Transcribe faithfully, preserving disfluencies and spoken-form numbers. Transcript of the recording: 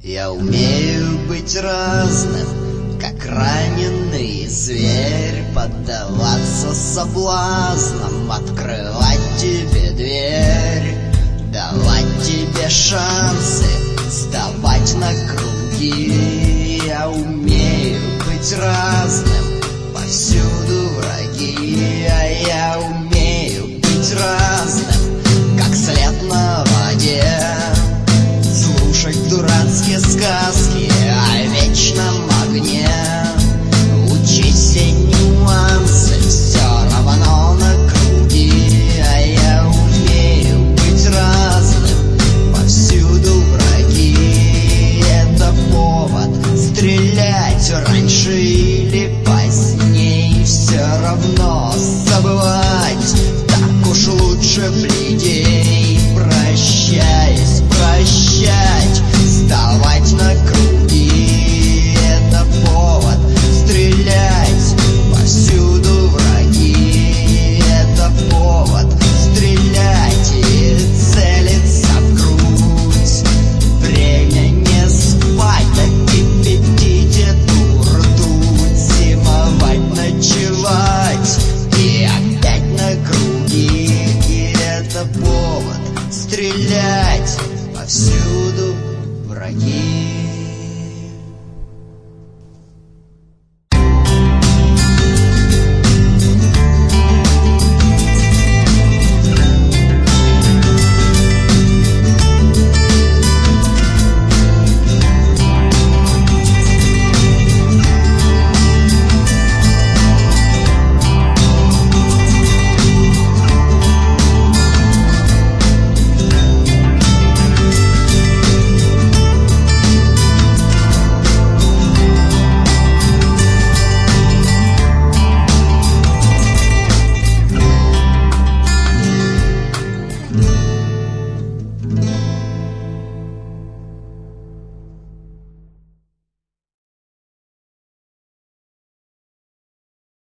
Я умею быть разным, как раненый зверь, поддаваться соблазнам, открывать тебе дверь, давать тебе шансы, сдавать на круги. Я умею быть разным, повсюду враги, а я умею быть разным, как след на воде, слушать дурацкие сказки о вечном огне, учить все нюансы, все равно на круги. А я умею быть разным, повсюду враги. Это повод стрелять раньше или поздней, все равно забывать, так уж лучше бледей. Прощаясь, прощать, вставать на круги. Это повод стрелять, повсюду враги. Это повод стрелять и целиться в грудь. Время не спать, да кипятить эту ртуть. Зимовать, ночевать и опять на круги. И это повод стрелять, повсюду враги.